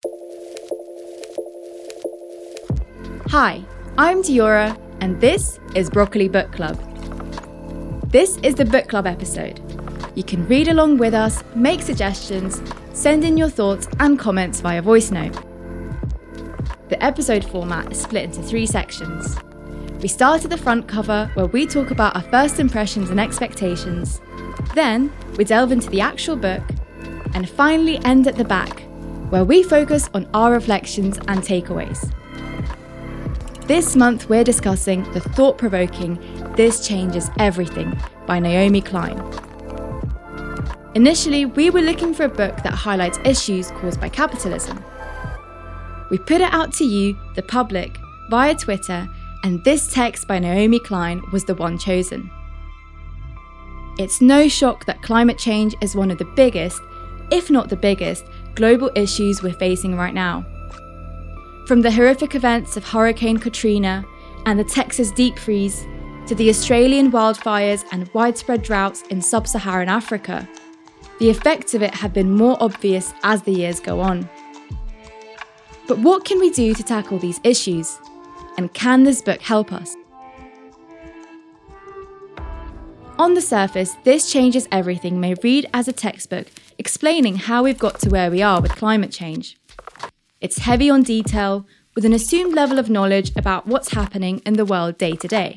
Hi, I'm Diora, and this is Broccoli Book Club. This is the book club episode. You can read along with us, make suggestions, send in your thoughts and comments via voice note. The episode format is split into 3 sections. We start at the front cover, where we talk about our first impressions and expectations. Then, we delve into the actual book, and finally end at the back, where we focus on our reflections and takeaways. This month, we're discussing the thought-provoking This Changes Everything by Naomi Klein. Initially, we were looking for a book that highlights issues caused by capitalism. We put it out to you, the public, via Twitter, and this text by Naomi Klein was the one chosen. It's no shock that climate change is one of the biggest, if not the biggest, global issues we're facing right now. From the horrific events of Hurricane Katrina and the Texas deep freeze, to the Australian wildfires and widespread droughts in sub-Saharan Africa, the effects of it have been more obvious as the years go on. But what can we do to tackle these issues? And can this book help us? On the surface, This Changes Everything may read as a textbook explaining how we've got to where we are with climate change. It's heavy on detail, with an assumed level of knowledge about what's happening in the world day to day.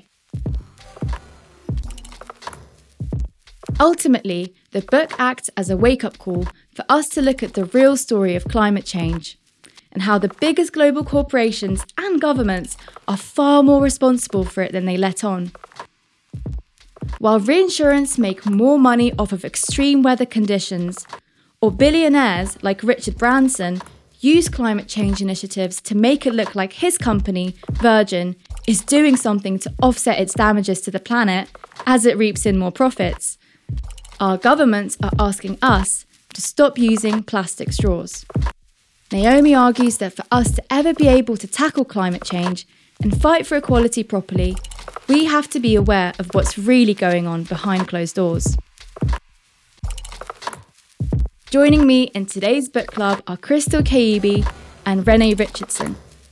Ultimately, the book acts as a wake-up call for us to look at the real story of climate change and how the biggest global corporations and governments are far more responsible for it than they let on. While reinsurance make more money off of extreme weather conditions, or billionaires like Richard Branson use climate change initiatives to make it look like his company, Virgin, is doing something to offset its damages to the planet as it reaps in more profits, our governments are asking us to stop using plastic straws. Naomi argues that for us to ever be able to tackle climate change and fight for equality properly, we have to be aware of what's really going on behind closed doors. Joining me in today's book club are Crystal Kaibi and Renee Richardson.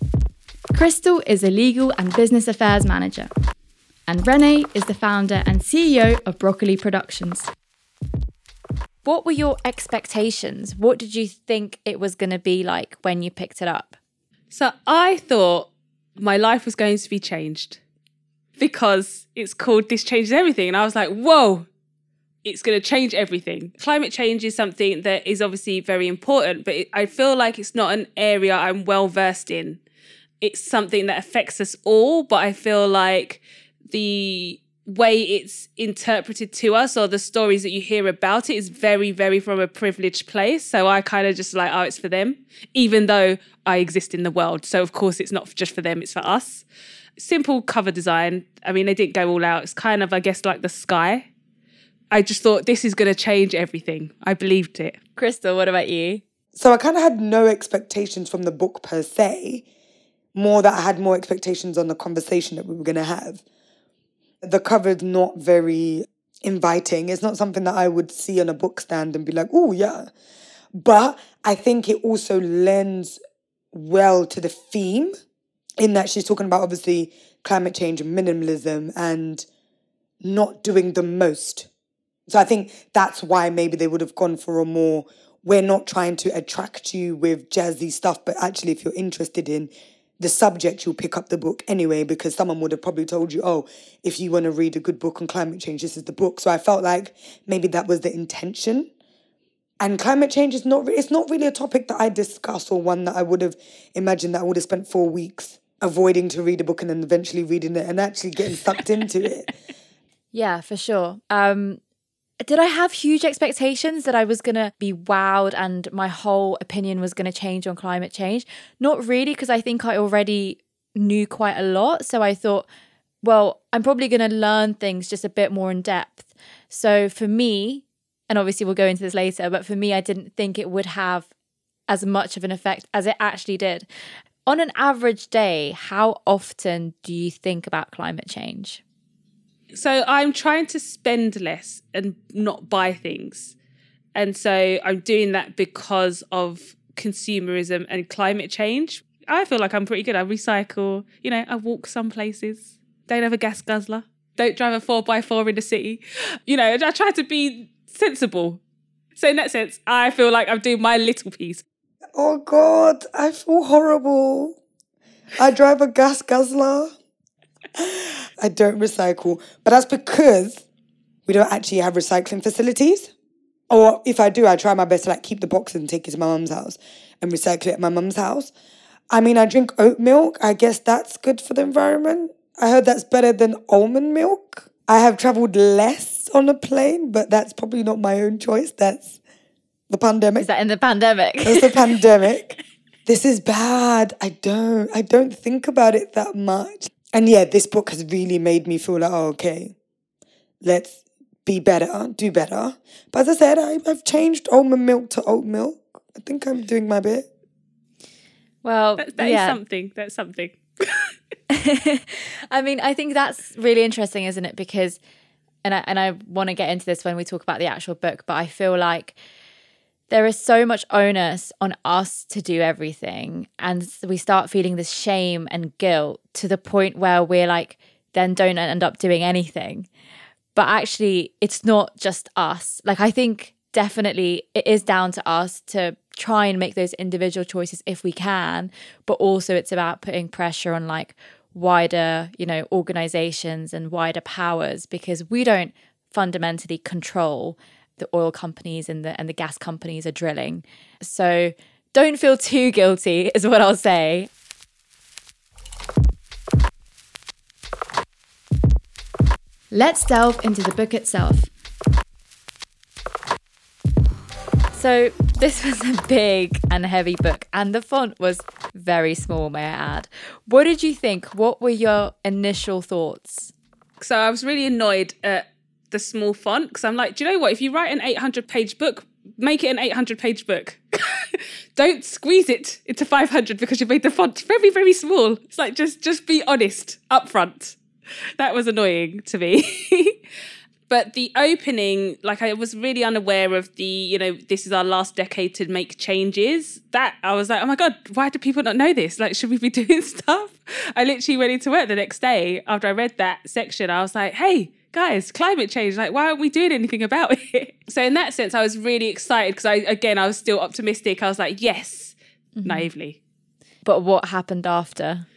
Crystal is a legal and business affairs manager, and Renee is the founder and CEO of Broccoli Productions. What were your expectations? What did you think it was going to be like when you picked it up? So I thought my life was going to be changed because it's called This Changes Everything. And I was like, whoa, it's going to change everything. Climate change is something that is obviously very important, but I feel like it's not an area I'm well versed in. It's something that affects us all, but I feel like the way it's interpreted to us or the stories that you hear about it is very, very from a privileged place. So I kind of just like, oh, it's for them, even though I exist in the world. So of course it's not just for them, it's for us. Simple cover design. I mean, they didn't go all out. It's kind of, I guess, like the sky. I just thought this is going to change everything. I believed it. Crystal, what about you? So I kind of had no expectations from the book per se, more that I had more expectations on the conversation that we were going to have. The cover's not very inviting. It's not something that I would see on a book stand and be like, oh, yeah. But I think it also lends well to the theme in that she's talking about, obviously, climate change and minimalism and not doing the most. So I think that's why maybe they would have gone for a more, we're not trying to attract you with jazzy stuff, but actually if you're interested in the subject, you'll pick up the book anyway, because someone would have probably told you, oh, if you want to read a good book on climate change, this is the book. So I felt like maybe that was the intention. And climate change is it's not really a topic that I discuss or one that I would have imagined that I would have spent 4 weeks avoiding to read a book and then eventually reading it and actually getting sucked into it. Yeah, for sure. Did I have huge expectations that I was going to be wowed and my whole opinion was going to change on climate change? Not really, because I think I already knew quite a lot. So I thought, well, I'm probably going to learn things just a bit more in depth. So for me, and obviously we'll go into this later, but for me, I didn't think it would have as much of an effect as it actually did. On an average day, how often do you think about climate change? So I'm trying to spend less and not buy things. And so I'm doing that because of consumerism and climate change. I feel like I'm pretty good. I recycle, I walk some places. Don't have a gas guzzler. Don't drive a 4x4 in the city. I try to be sensible. So in that sense, I feel like I'm doing my little piece. Oh God, I feel horrible. I drive a gas guzzler. I don't recycle. But that's because we don't actually have recycling facilities. Or if I do, I try my best to keep the box and take it to my mum's house and recycle it at my mum's house. I mean, I drink oat milk. I guess that's good for the environment. I heard that's better than almond milk. I have travelled less on a plane, but that's probably not my own choice. That's the pandemic. Is that in the pandemic? It's the pandemic. This is bad. I don't think about it that much. And yeah, this book has really made me feel like, oh, okay, let's be better, do better. But as I said, I've changed almond milk to oat milk. I think I'm doing my bit. Well, that is something. That's something. I mean, I think that's really interesting, isn't it? Because, and I want to get into this when we talk about the actual book, but I feel like there is so much onus on us to do everything. And we start feeling this shame and guilt to the point where we're then don't end up doing anything. But actually, it's not just us. I think definitely it is down to us to try and make those individual choices if we can. But also it's about putting pressure on wider, organizations and wider powers, because we don't fundamentally control the oil companies and the gas companies are drilling. So don't feel too guilty is what I'll say. Let's delve into the book itself. So this was a big and heavy book, and the font was very small, may I add. What did you think? What were your initial thoughts? So I was really annoyed at the small font, because I'm like, do you know what? If you write an 800-page book, make it an 800-page book. Don't squeeze it into 500 because you made the font very, very small. It's just be honest up front. That was annoying to me. But the opening, I was really unaware of the, this is our last decade to make changes. That I was like, oh my God, why do people not know this? Should we be doing stuff? I literally went into work the next day after I read that section. I was like, hey, guys, climate change, why aren't we doing anything about it? So in that sense, I was really excited because I was still optimistic. I was like, yes, naively. But what happened after?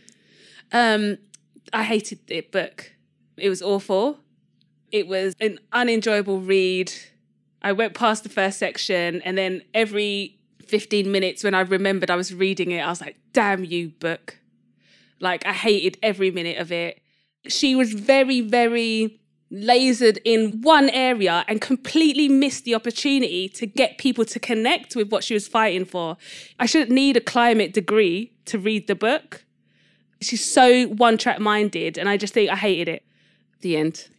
I hated the book. It was awful. It was an unenjoyable read. I went past the first section, and then every 15 minutes when I remembered I was reading it, I was like, damn you, book. I hated every minute of it. She was very, very lasered in one area and completely missed the opportunity to get people to connect with what she was fighting for. I shouldn't need a climate degree to read the book. She's so one-track minded, and I just think I hated it. The end.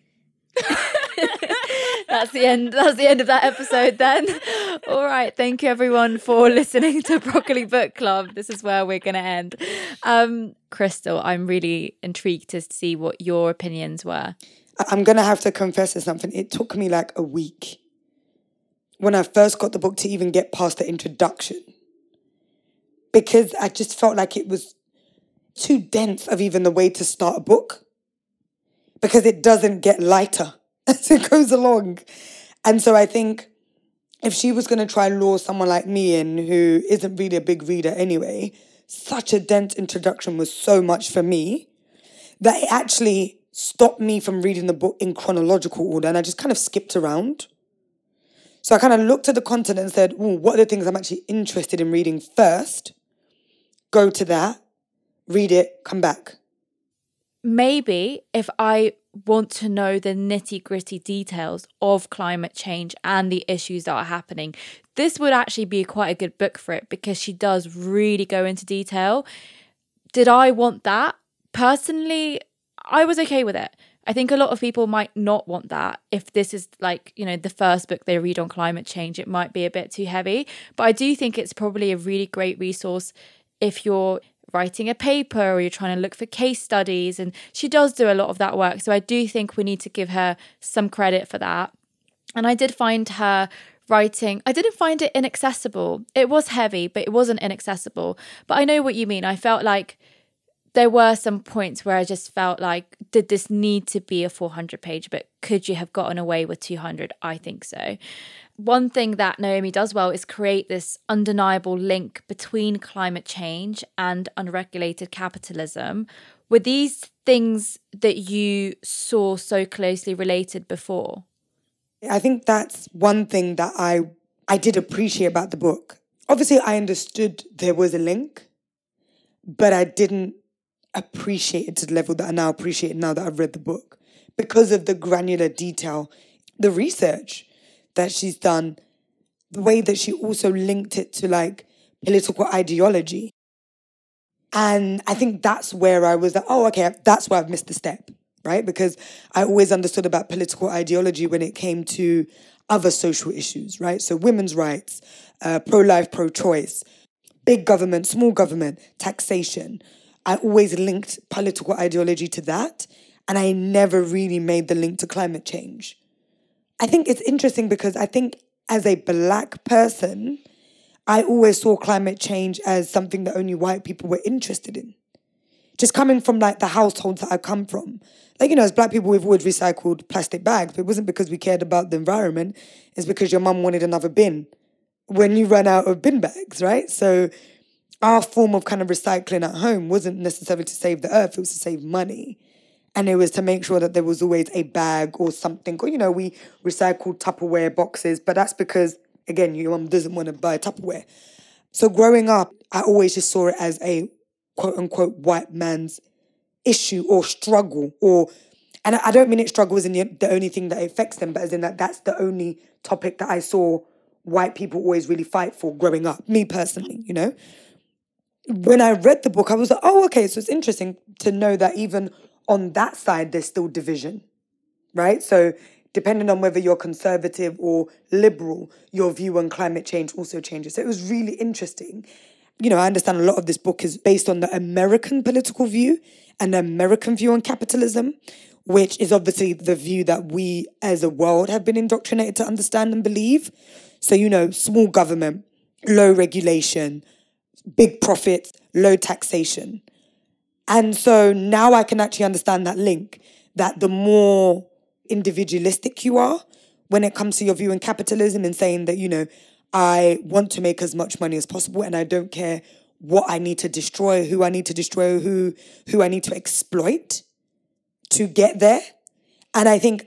That's the end of that episode then. All right, thank you everyone for listening to Broccoli Book Club. This is where we're going to end. Crystal, I'm really intrigued to see what your opinions were. I'm going to have to confess to something. It took me a week when I first got the book to even get past the introduction, because I just felt like it was too dense of even the way to start a book, because it doesn't get lighter as it goes along. And so I think if she was going to try and lure someone like me in who isn't really a big reader anyway, such a dense introduction was so much for me that it actually stopped me from reading the book in chronological order, and I just kind of skipped around. So I kind of looked at the content and said, what are the things I'm actually interested in reading first? Go to that, read it, come back. Maybe if I want to know the nitty-gritty details of climate change and the issues that are happening, this would actually be quite a good book for it, because she does really go into detail. Did I want that? Personally, I was okay with it. I think a lot of people might not want that. If this is the first book they read on climate change, it might be a bit too heavy. But I do think it's probably a really great resource if you're writing a paper or you're trying to look for case studies, and she does do a lot of that work. So I do think we need to give her some credit for that. And I did find her writing, I didn't find it inaccessible. It was heavy, but it wasn't inaccessible. But I know what you mean. I felt like there were some points where I just felt like, did this need to be a 400-page book? Could you have gotten away with 200? I think so. One thing that Naomi does well is create this undeniable link between climate change and unregulated capitalism. Were these things that you saw so closely related before? I think that's one thing that I did appreciate about the book. Obviously, I understood there was a link, but I didn't appreciate it to the level that I now appreciate now that I've read the book, because of the granular detail, the research that she's done, the way that she also linked it to like political ideology. And I think that's where I was like, oh, okay, that's where I've missed the step, right? Because I always understood about political ideology when it came to other social issues, right? So women's rights, pro-life, pro-choice, big government, small government, taxation. I always linked political ideology to that, and I never really made the link to climate change. I think it's interesting because I think as a Black person, I always saw climate change as something that only white people were interested in. Just coming from like the households that I come from. Like, as Black people, we've always recycled plastic bags, but it wasn't because we cared about the environment. It's because your mum wanted another bin when you run out of bin bags, right? So our form of kind of recycling at home wasn't necessarily to save the earth, it was to save money. And it was to make sure that there was always a bag or something. Or, we recycled Tupperware boxes, but that's because, again, your mum doesn't want to buy Tupperware. So growing up, I always just saw it as a quote-unquote white man's issue or struggle. And I don't mean it struggle as in the only thing that affects them, but as in that's the only topic that I saw white people always really fight for growing up, me personally, When I read the book, I was like, oh, okay, so it's interesting to know that even on that side, there's still division, right? So depending on whether you're conservative or liberal, your view on climate change also changes. So it was really interesting. I understand a lot of this book is based on the American political view and the American view on capitalism, which is obviously the view that we as a world have been indoctrinated to understand and believe. So, small government, low regulation, big profits, low taxation. And so now I can actually understand that link, that the more individualistic you are when it comes to your view on capitalism and saying that, I want to make as much money as possible and I don't care what I need to destroy, who I need to destroy, who I need to exploit to get there. And I think,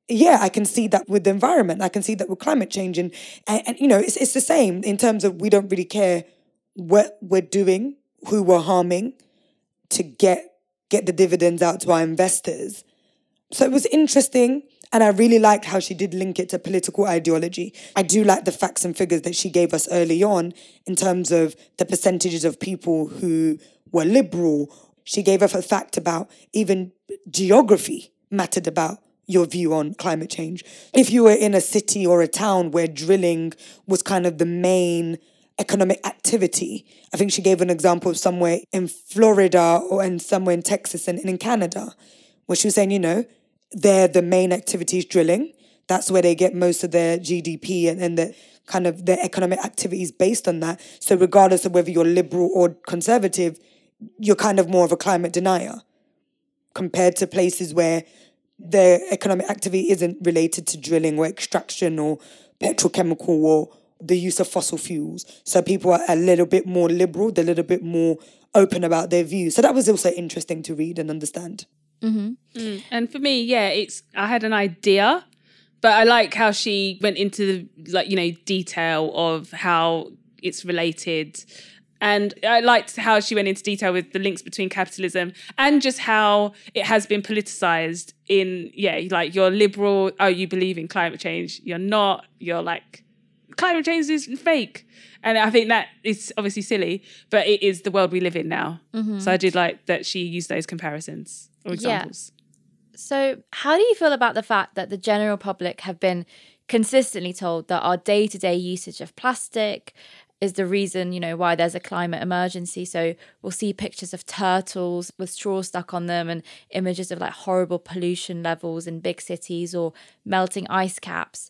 I can see that with the environment. I can see that with climate change. And it's the same in terms of we don't really care what we're doing, who we're harming to get the dividends out to our investors. So it was interesting, and I really liked how she did link it to political ideology. I do like the facts and figures that she gave us early on in terms of the percentages of people who were liberal. She gave us a fact about even geography mattered about your view on climate change. If you were in a city or a town where drilling was kind of the main economic activity. I think she gave an example of somewhere in Florida and somewhere in Texas and in Canada, where she was saying, they're the main activity is drilling. That's where they get most of their GDP and the kind of their economic activities based on that. So regardless of whether you're liberal or conservative, you're kind of more of a climate denier compared to places where their economic activity isn't related to drilling or extraction or petrochemical or the use of fossil fuels. So people are a little bit more liberal, they're a little bit more open about their views. So that was also interesting to read and understand. Mm-hmm. And for me, I had an idea, but I like how she went into the detail of how it's related. And I liked how she went into detail with the links between capitalism and just how it has been politicized in, you're liberal, you believe in climate change. You're not, you're like, climate change is fake. And I think that is obviously silly, but it is the world we live in now. Mm-hmm. So I did like that she used those comparisons or examples. Yeah. So how do you feel about the fact that the general public have been consistently told that our day-to-day usage of plastic is the reason, why there's a climate emergency? So we'll see pictures of turtles with straws stuck on them and images of horrible pollution levels in big cities or melting ice caps.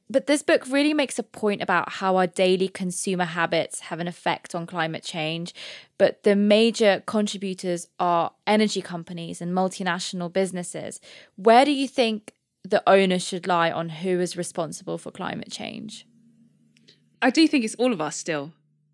But this book really makes a point about how our daily consumer habits have an effect on climate change. But the major contributors are energy companies and multinational businesses. Where do you think the onus should lie on who is responsible for climate change? I do think it's all of us still.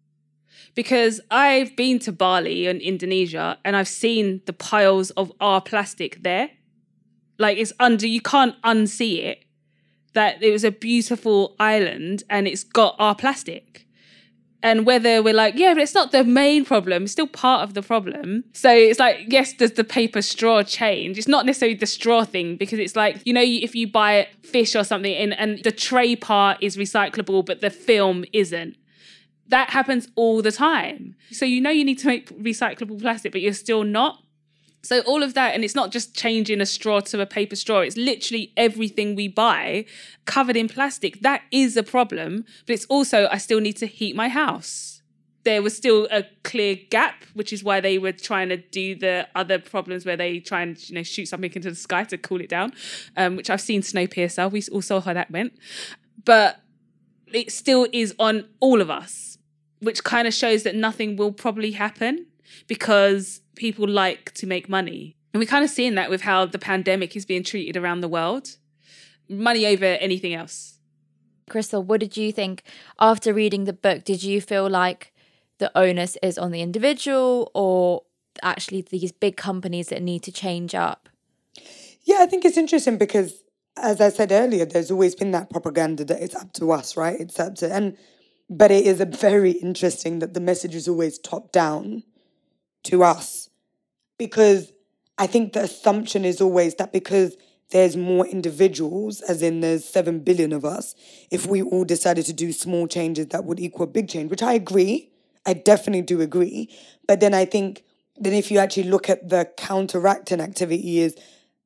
Because I've been to Bali and Indonesia and I've seen the piles of our plastic there. Like it's you can't unsee it. That it was a beautiful island and it's got our plastic. And whether we're like, yeah, but it's not the main problem, it's still part of the problem. So it's like, yes, does the paper straw change? It's not necessarily the straw thing, because it's like, you know, if you buy fish or something and the tray part is recyclable, but the film isn't. That happens all the time. So you know you need to make recyclable plastic, but you're still not. So all of that, and it's not just changing a straw to a paper straw, it's literally everything we buy covered in plastic. That is a problem, but it's also, I still need to heat my house. There was still a clear gap, which is why they were trying to do the other problems where they try and, you know, shoot something into the sky to cool it down, which I've seen Snowpiercer. We all saw how that went. But it still is on all of us, which kind of shows that nothing will probably happen because people like to make money. And we're kind of seeing that with how the pandemic is being treated around the world. Money over anything else. Crystal, what did you think after reading the book? Did you feel like the onus is on the individual or actually these big companies that need to change up? Yeah, I think it's interesting because, as I said earlier, there's always been that propaganda that it's up to us, right? It's up to... But it is very interesting that the message is always top down to us, because I think the assumption is always that because there's more individuals, as in there's 7 billion of us, if we all decided to do small changes, that would equal a big change, which I agree. I definitely do agree. But then I think then if you actually look at the counteracting activity is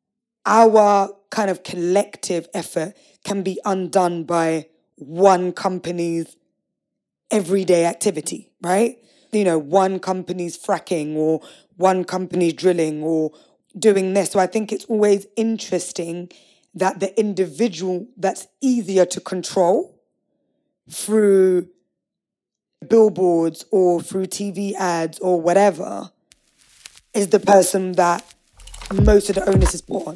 our kind of collective effort can be undone by one company's everyday activity, right? You know, one company's fracking or one company's drilling or doing this. So I think it's always interesting that the individual that's easier to control through billboards or through TV ads or whatever is the person that most of the onus is put on.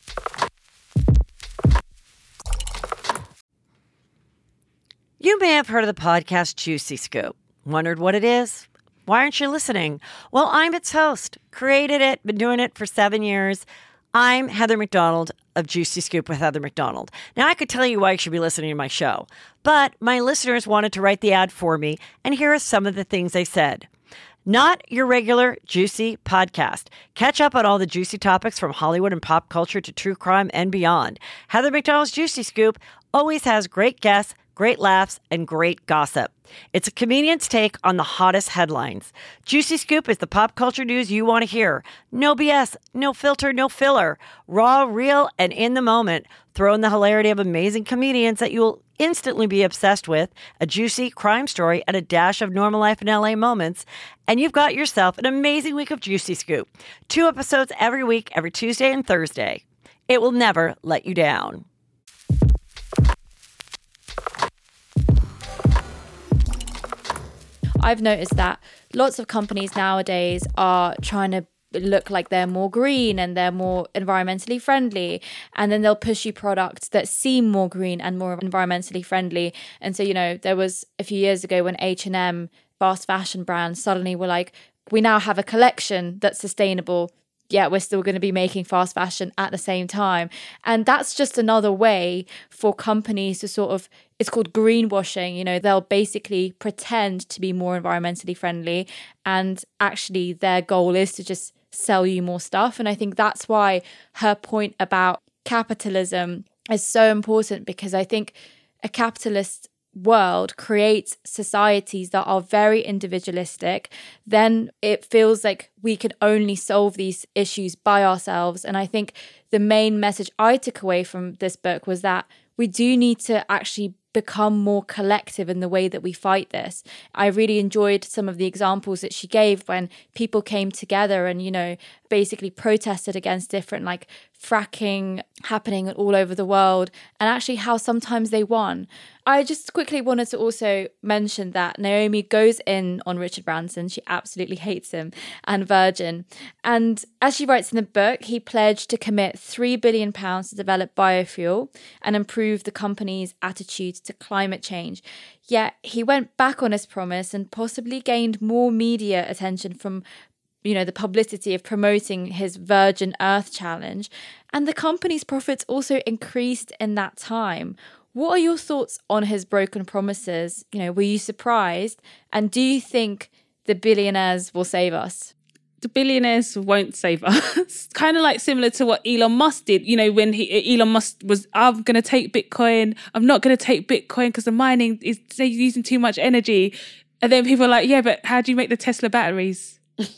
You may have heard of the podcast Juicy Scoop. Wondered what it is? Why aren't you listening? Well, I'm its host. Created it, been doing it for 7 years. I'm Heather McDonald of Juicy Scoop with Heather McDonald. Now, I could tell you why you should be listening to my show, but my listeners wanted to write the ad for me, and here are some of the things they said. Not your regular juicy podcast. Catch up on all the juicy topics from Hollywood and pop culture to true crime and beyond. Heather McDonald's Juicy Scoop always has great guests, great laughs, and great gossip. It's a comedian's take on the hottest headlines. Juicy Scoop is the pop culture news you want to hear. No BS, no filter, no filler. Raw, real, and in the moment. Throw in the hilarity of amazing comedians that you'll instantly be obsessed with, a juicy crime story, and a dash of normal life in LA moments, and you've got yourself an amazing week of Juicy Scoop. 2 episodes every week, every Tuesday and Thursday. It will never let you down. I've noticed that lots of companies nowadays are trying to look like they're more green and they're more environmentally friendly, and then they'll push you products that seem more green and more environmentally friendly. And so, you know, there was a few years ago when H&M, fast fashion brands, suddenly were like, we now have a collection that's sustainable, yet we're still going to be making fast fashion at the same time. And that's just another way for companies to sort of, it's called greenwashing. You know, they'll basically pretend to be more environmentally friendly, and actually their goal is to just sell you more stuff. And I think that's why her point about capitalism is so important, because I think a capitalist world creates societies that are very individualistic. Then it feels like we can only solve these issues by ourselves. And I think the main message I took away from this book was that we do need to actually become more collective in the way that we fight this. I really enjoyed some of the examples that she gave when people came together and, you know, basically protested against different like fracking happening all over the world, and actually how sometimes they won. I just quickly wanted to also mention that Naomi goes in on Richard Branson. She absolutely hates him and Virgin. And as she writes in the book, he pledged to commit £3 billion to develop biofuel and improve the company's attitude to climate change. Yet he went back on his promise and possibly gained more media attention from, you know, the publicity of promoting his Virgin Earth challenge. And the company's profits also increased in that time. What are your thoughts on his broken promises? You know, were you surprised? And do you think the billionaires will save us? The billionaires won't save us. Kind of like similar to what Elon Musk did. You know, when Elon Musk was, I'm going to take Bitcoin. I'm not going to take Bitcoin because the mining is using too much energy. And then people are like, yeah, but how do you make the Tesla batteries?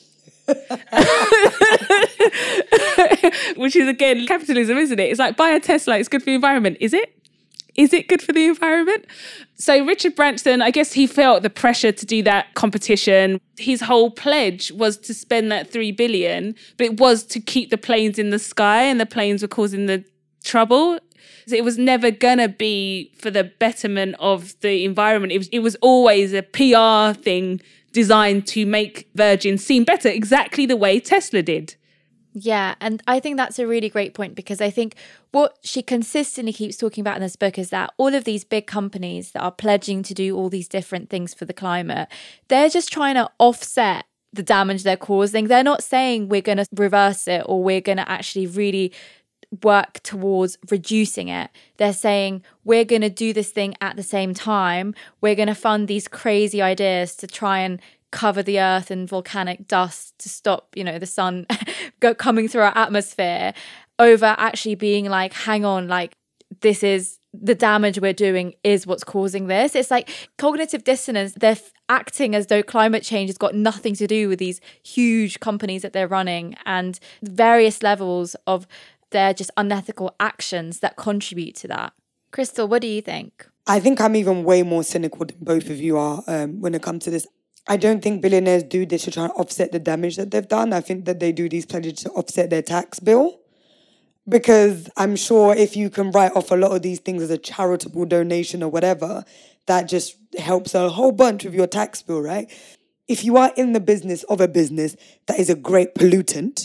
Which is, again, capitalism, isn't it? It's like, buy a Tesla, it's good for the environment. Is it? Is it good for the environment? So Richard Branson, I guess he felt the pressure to do that competition. His whole pledge was to spend that $3 billion, but it was to keep the planes in the sky, and the planes were causing the trouble. So it was never going to be for the betterment of the environment. It was always a PR thing designed to make Virgin seem better, exactly the way Tesla did. Yeah, and I think that's a really great point, because I think what she consistently keeps talking about in this book is that all of these big companies that are pledging to do all these different things for the climate, they're just trying to offset the damage they're causing. They're not saying we're going to reverse it or we're going to actually really work towards reducing it. They're saying we're going to do this thing at the same time. We're going to fund these crazy ideas to try and cover the earth in volcanic dust to stop, you know, the sun coming through our atmosphere, over actually being like, hang on, like, this is the damage we're doing is what's causing this. It's like cognitive dissonance. They're acting as though climate change has got nothing to do with these huge companies that they're running and various levels of their just unethical actions that contribute to that. Crystal, what do you think? I think I'm even way more cynical than both of you are when it comes to this. I don't think billionaires do this to try and offset the damage that they've done. I think that they do these pledges to offset their tax bill. Because I'm sure if you can write off a lot of these things as a charitable donation or whatever, that just helps a whole bunch with your tax bill, right? If you are in the business of a business that is a great pollutant,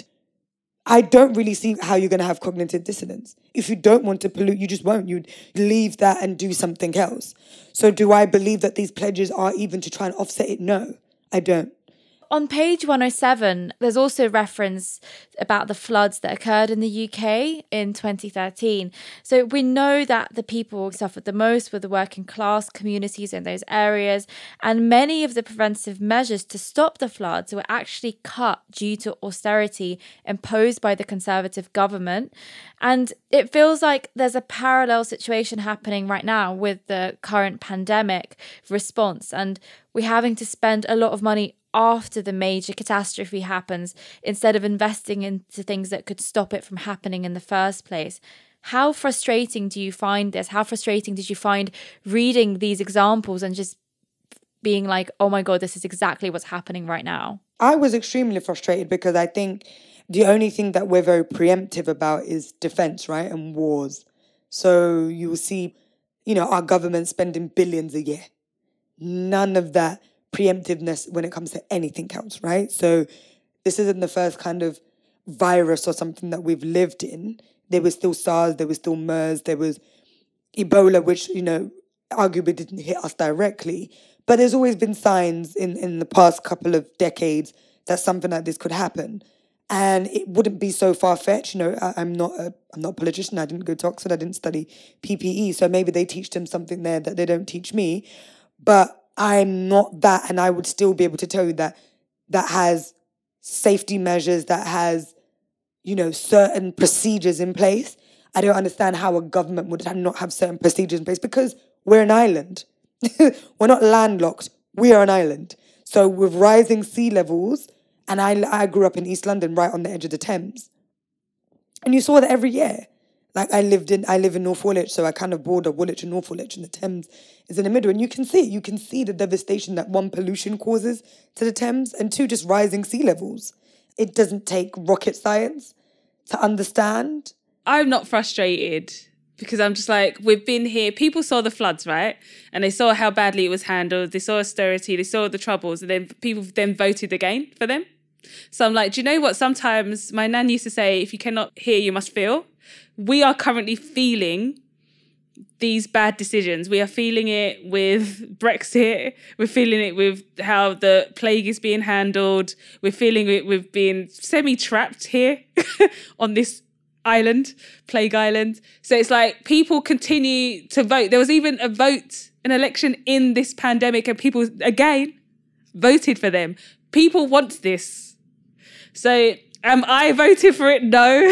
I don't really see how you're going to have cognitive dissonance. If you don't want to pollute, you just won't. You'd leave that and do something else. So do I believe that these pledges are even to try and offset it? No, I don't. On page 107, there's also reference about the floods that occurred in the UK in 2013. So we know that the people who suffered the most were the working class communities in those areas, and many of the preventive measures to stop the floods were actually cut due to austerity imposed by the Conservative government. And it feels like there's a parallel situation happening right now with the current pandemic response, and we're having to spend a lot of money after the major catastrophe happens instead of investing into things that could stop it from happening in the first place. How frustrating do you find this? How frustrating did you find reading these examples and just being like, oh my God, this is exactly what's happening right now? I was extremely frustrated because I think the only thing that we're very preemptive about is defense, right? And wars. So you will see, you know, our government spending billions a year. None of that preemptiveness when it comes to anything else, right? So this isn't the first kind of virus or something that we've lived in. There was still SARS, there was still MERS, there was Ebola, which, you know, arguably didn't hit us directly. But there's always been signs in the past couple of decades that something like this could happen. And it wouldn't be so far-fetched. You know, I'm not a politician. I didn't go to Oxford. I didn't study PPE. So maybe they teach them something there that they don't teach me. But I'm not that, and I would still be able to tell you that has safety measures, that has, you know, certain procedures in place. I don't understand how a government would not have certain procedures in place because we're an island. We're not landlocked. We are an island. So with rising sea levels, and I grew up in East London, right on the edge of the Thames, and you saw that every year. Like I live in North Woolwich, so I kind of border Woolwich and North Woolwich, and the Thames is in the middle. And you can see the devastation that one, pollution causes to the Thames, and two, just rising sea levels. It doesn't take rocket science to understand. I'm not frustrated because I'm just like, we've been here. People saw the floods, right? And they saw how badly it was handled. They saw austerity. They saw the troubles. And then people then voted again for them. So I'm like, do you know what? Sometimes my nan used to say, if you cannot hear, you must feel. We are currently feeling these bad decisions. We are feeling it with Brexit. We're feeling it with how the plague is being handled. We're feeling it with being semi-trapped here on this island, plague island. So it's like people continue to vote. There was even an election in this pandemic, and people, again, voted for them. People want this. So am I voted for it? No.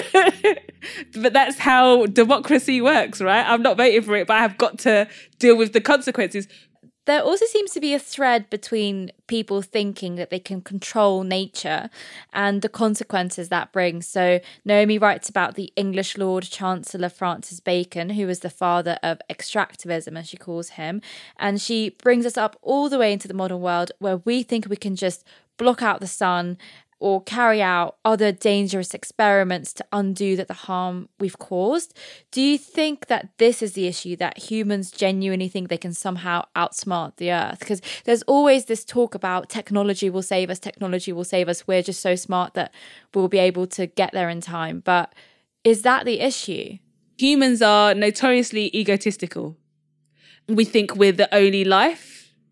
But that's how democracy works, right? I'm not voting for it, but I have got to deal with the consequences. There also seems to be a thread between people thinking that they can control nature and the consequences that brings. So Naomi writes about the English Lord Chancellor Francis Bacon, who was the father of extractivism, as she calls him. And she brings us up all the way into the modern world where we think we can just block out the sun or carry out other dangerous experiments to undo the harm we've caused. Do you think that this is the issue, that humans genuinely think they can somehow outsmart the earth? Because there's always this talk about technology will save us, we're just so smart that we'll be able to get there in time. But is that the issue? Humans are notoriously egotistical. We think we're the only life.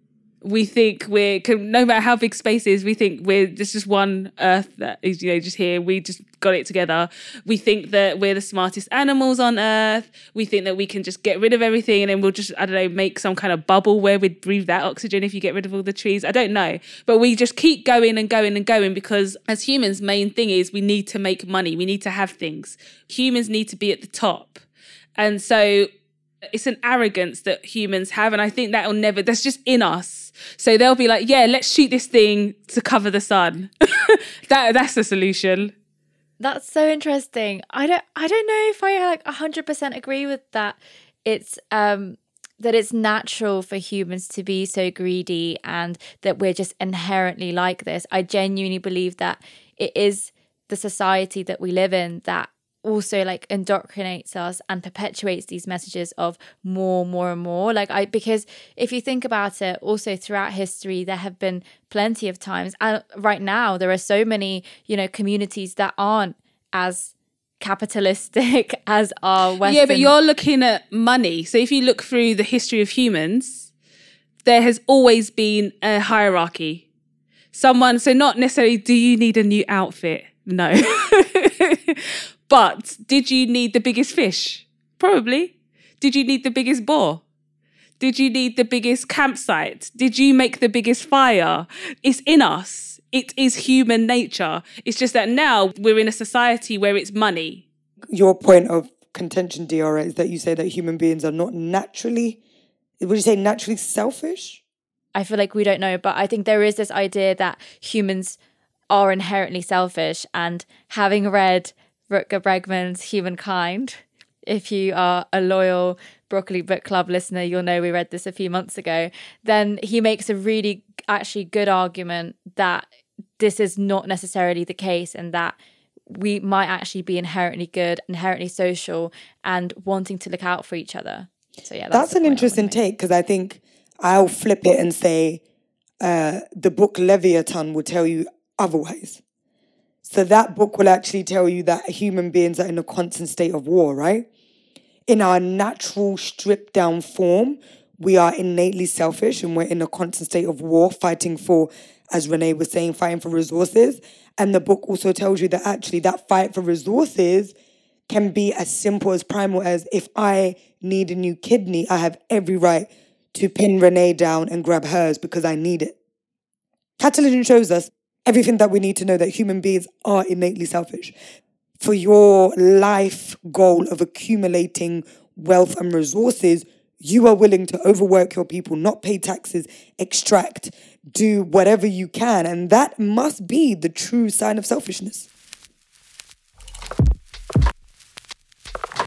We think no matter how big space is, we think there's just one Earth that is, just here. We just got it together. We think that we're the smartest animals on Earth. We think that we can just get rid of everything and then we'll just, make some kind of bubble where we'd breathe that oxygen if you get rid of all the trees. I don't know. But we just keep going and going and going because as humans, main thing is we need to make money. We need to have things. Humans need to be at the top. And so it's an arrogance that humans have. And I think that's just in us. So they'll be like, yeah, let's shoot this thing to cover the sun. That's the solution. That's so interesting. I don't know if I 100% agree with that. It's that it's natural for humans to be so greedy and that we're just inherently like this. I genuinely believe that it is the society that we live in that also indoctrinates us and perpetuates these messages of more and more. Because if you think about it, also throughout history, there have been plenty of times, and right now there are so many, communities that aren't as capitalistic as our Western. Yeah, but you're looking at money. So if you look through the history of humans, there has always been a hierarchy. So not necessarily, do you need a new outfit? No. But did you need the biggest fish? Probably. Did you need the biggest boar? Did you need the biggest campsite? Did you make the biggest fire? It's in us. It is human nature. It's just that now we're in a society where it's money. Your point of contention, Diarra, is that you say that human beings are not naturally, would you say naturally selfish? I feel like we don't know, but I think there is this idea that humans are inherently selfish. And having read Rutger Bregman's Humankind, if you are a loyal Broccoli Book Club listener, you'll know we read this a few months ago, then he makes a really actually good argument that this is not necessarily the case and that we might actually be inherently good, inherently social and wanting to look out for each other. So yeah, that's an interesting take, because I think I'll flip it and say the book Leviathan will tell you otherwise. So that book will actually tell you that human beings are in a constant state of war, right? In our natural stripped down form, we are innately selfish and we're in a constant state of war, fighting for, as Renee was saying, fighting for resources. And the book also tells you that actually that fight for resources can be as simple as primal as, if I need a new kidney, I have every right to pin Renee down and grab hers because I need it. Catalysm shows us everything that we need to know, that human beings are innately selfish. For your life goal of accumulating wealth and resources, you are willing to overwork your people, not pay taxes, extract, do whatever you can. And that must be the true sign of selfishness.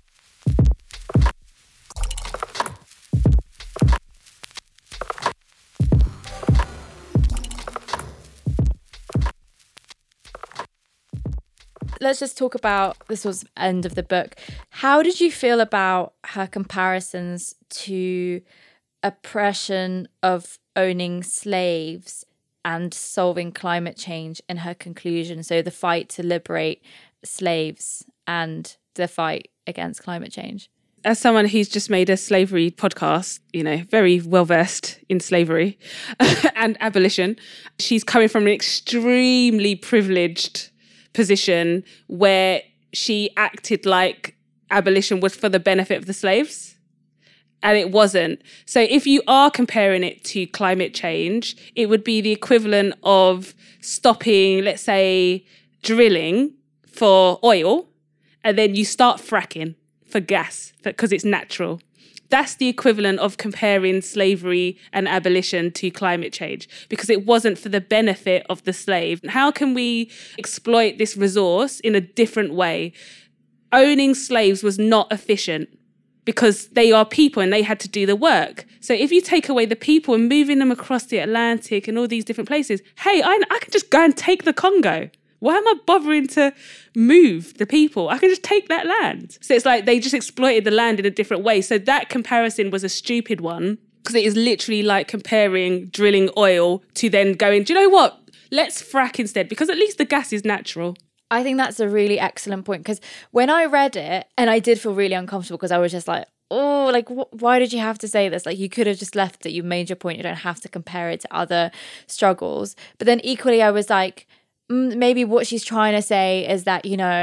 let's just talk about, this was end of the book. How did you feel about her comparisons to oppression of owning slaves and solving climate change in her conclusion? So the fight to liberate slaves and the fight against climate change. As someone who's just made a slavery podcast, very well versed in slavery and abolition, she's coming from an extremely privileged position where she acted like abolition was for the benefit of the slaves. And it wasn't. So if you are comparing it to climate change, it would be the equivalent of stopping, let's say, drilling for oil, and then you start fracking for gas because it's natural. That's the equivalent of comparing slavery and abolition to climate change, because it wasn't for the benefit of the slave. How can we exploit this resource in a different way? Owning slaves was not efficient because they are people and they had to do the work. So if you take away the people and moving them across the Atlantic and all these different places, hey, I can just go and take the Congo. Why am I bothering to move the people? I can just take that land. So it's like they just exploited the land in a different way. So that comparison was a stupid one, because it is literally like comparing drilling oil to then going, do you know what? Let's frack instead, because at least the gas is natural. I think that's a really excellent point, because when I read it, and I did feel really uncomfortable because I was just like, oh, like, why did you have to say this? Like, you could have just left it. You made your point. You don't have to compare it to other struggles. But then equally, I was like, maybe what she's trying to say is that,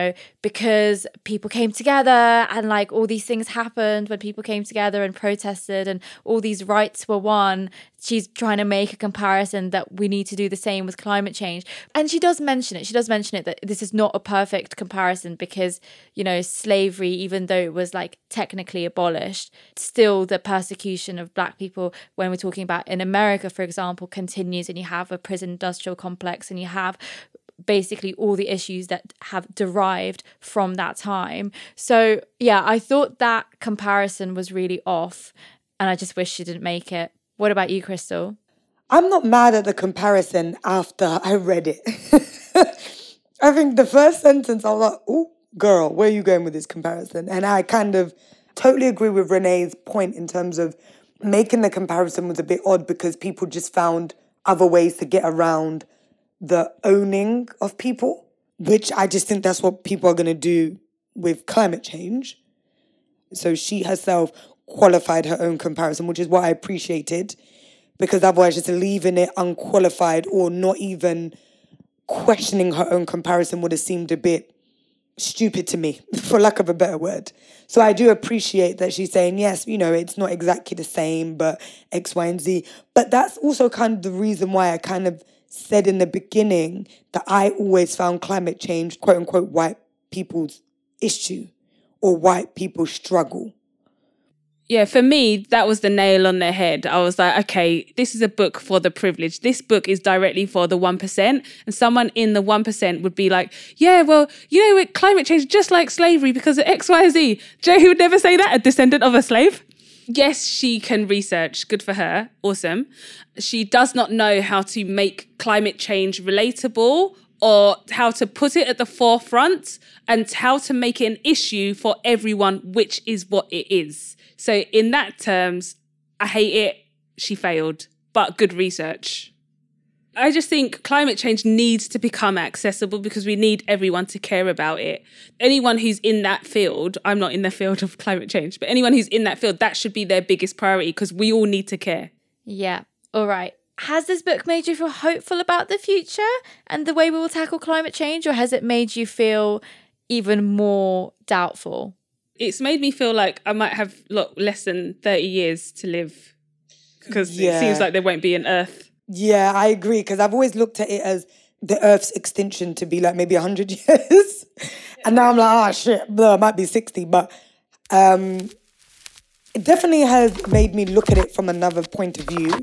because people came together and like all these things happened when people came together and protested and all these rights were won, she's trying to make a comparison that we need to do the same with climate change. And she does mention it. She does mention it that this is not a perfect comparison because, slavery, even though it was like technically abolished, still the persecution of Black people, when we're talking about in America, for example, continues, and you have a prison industrial complex and you have basically all the issues that have derived from that time. So yeah, I thought that comparison was really off, and I just wish she didn't make it. What about you, Crystal? I'm not mad at the comparison after I read it. I think the first sentence, I was like, oh, girl, where are you going with this comparison? And I kind of totally agree with Renee's point in terms of making the comparison was a bit odd because people just found other ways to get around the owning of people, which I just think that's what people are going to do with climate change. So she herself qualified her own comparison, which is what I appreciated, because otherwise just leaving it unqualified or not even questioning her own comparison would have seemed a bit stupid to me, for lack of a better word. So I do appreciate that she's saying, yes, it's not exactly the same, but X, Y, and Z. But that's also kind of the reason why I kind of said in the beginning that I always found climate change, quote unquote, white people's issue or white people's struggle. Yeah, for me, that was the nail on the head. I was like, okay, this is a book for the privileged. This book is directly for the 1%. And someone in the 1% would be like, yeah, well, climate change is just like slavery because of X, Y, Z. Joe, who would never say that? A descendant of a slave? Yes, she can research. Good for her. Awesome. She does not know how to make climate change relatable or how to put it at the forefront and how to make it an issue for everyone, which is what it is. So in that terms, I hate it. She failed, but good research. I just think climate change needs to become accessible because we need everyone to care about it. Anyone who's in that field, I'm not in the field of climate change, but anyone who's in that field, that should be their biggest priority because we all need to care. Yeah. All right. Has this book made you feel hopeful about the future and the way we will tackle climate change, or has it made you feel even more doubtful? It's made me feel like I might have less than 30 years to live because it seems like there won't be an Earth. Yeah, I agree, because I've always looked at it as the Earth's extinction to be like maybe 100 years. And now I'm like, shit, it might be 60. But it definitely has made me look at it from another point of view.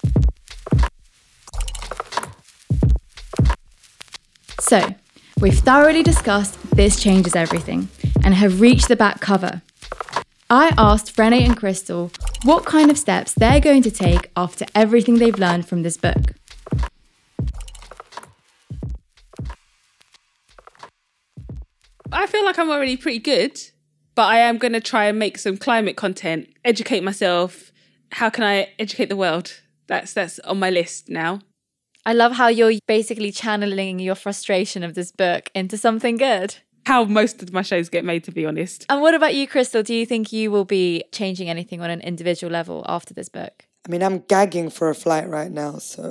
So, we've thoroughly discussed This Changes Everything and have reached the back cover. I asked Renee and Crystal what kind of steps they're going to take after everything they've learned from this book. I feel like I'm already pretty good, but I am going to try and make some climate content, educate myself. How can I educate the world? That's on my list now. I love how you're basically channeling your frustration of this book into something good. How most of my shows get made, to be honest. And what about you, Crystal? Do you think you will be changing anything on an individual level after this book? I mean, I'm gagging for a flight right now, so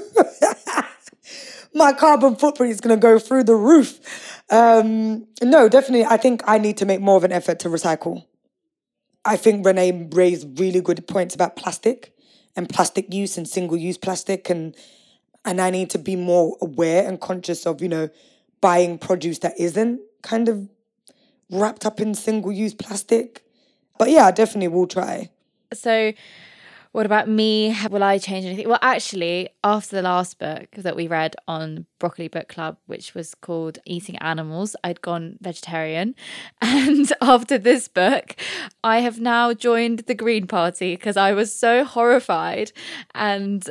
my carbon footprint is going to go through the roof. No, definitely, I think I need to make more of an effort to recycle. I think Renee raised really good points about plastic and plastic use and single-use plastic, and I need to be more aware and conscious of, buying produce that isn't kind of wrapped up in single-use plastic. But yeah, I definitely will try. So what about me? Will I change anything? Well, actually, after the last book that we read on Broccoli Book Club, which was called Eating Animals, I'd gone vegetarian. And after this book, I have now joined the Green Party because I was so horrified. And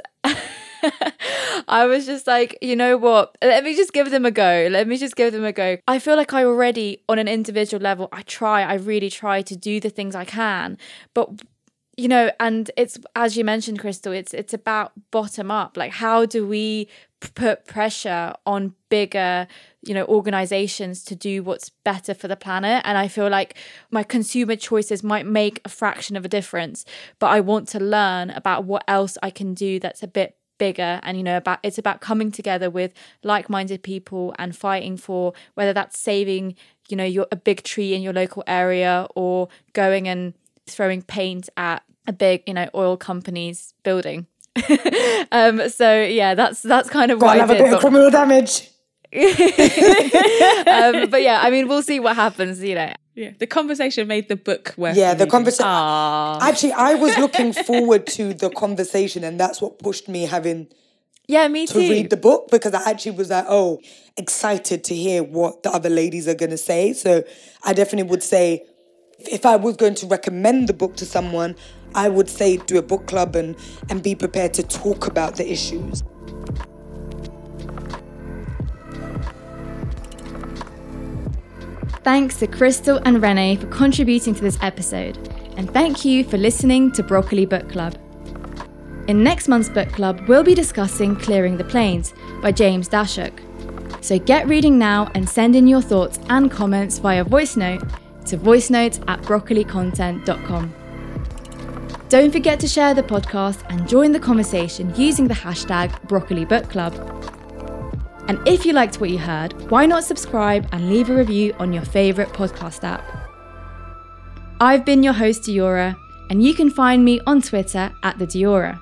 I was just like, you know what? Let me just give them a go. I feel like I already, on an individual level, I really try to do the things I can. But and it's, as you mentioned, Crystal, it's about bottom up. Like, how do we put pressure on bigger, organizations to do what's better for the planet? And I feel like my consumer choices might make a fraction of a difference, but I want to learn about what else I can do that's a bit bigger. And it's about coming together with like-minded people and fighting for, whether that's saving a big tree in your local area, or going and throwing paint at a big oil company's building. So yeah, that's kind of what I did. Have a bit of criminal damage. But yeah, I mean, we'll see what happens. Yeah, the conversation made the book worth. Yeah, the conversation. Actually, I was looking forward to the conversation, and that's what pushed me me to too. read the book, because I actually was like, excited to hear what the other ladies are going to say. So I definitely would say, if I was going to recommend the book to someone, I would say do a book club and be prepared to talk about the issues. Thanks to Crystal and Renee for contributing to this episode. And thank you for listening to Broccoli Book Club. In next month's book club, we'll be discussing Clearing the Plains by James Dashok. So get reading now and send in your thoughts and comments via voice note to voicenotes@broccolicontent.com. Don't forget to share the podcast and join the conversation using the hashtag Broccoli Book Club. And if you liked what you heard, why not subscribe and leave a review on your favourite podcast app? I've been your host, Diora, and you can find me on Twitter @the_Diora.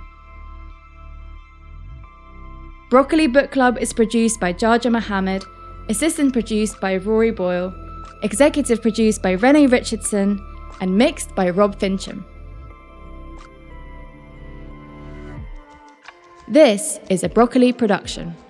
Broccoli Book Club is produced by Jaja Mohammed, assistant produced by Rory Boyle, executive produced by Renee Richardson, and mixed by Rob Fincham. This is a Broccoli production.